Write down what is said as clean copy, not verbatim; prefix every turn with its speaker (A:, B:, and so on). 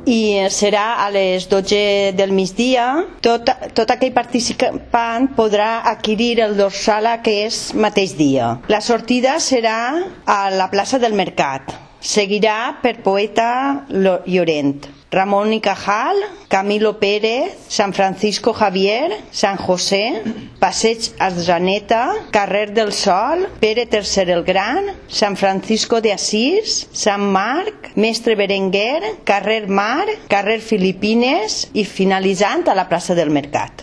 A: i serà a les 12 del migdia. Tot aquell participant podrà adquirir el dorsal aquest mateix dia. La sortida serà a la plaça del Mercat. Seguirà per Poeta Llorent, Ramón y Cajal, Camilo Pérez, San Francisco Javier, San José, Passeig Arjaneta, Carrer del Sol, Pere III el Gran, San Francisco de Asís, Sant Marc, Mestre Berenguer, Carrer Mar, Carrer Filipines i finalitzant a la plaça del Mercat.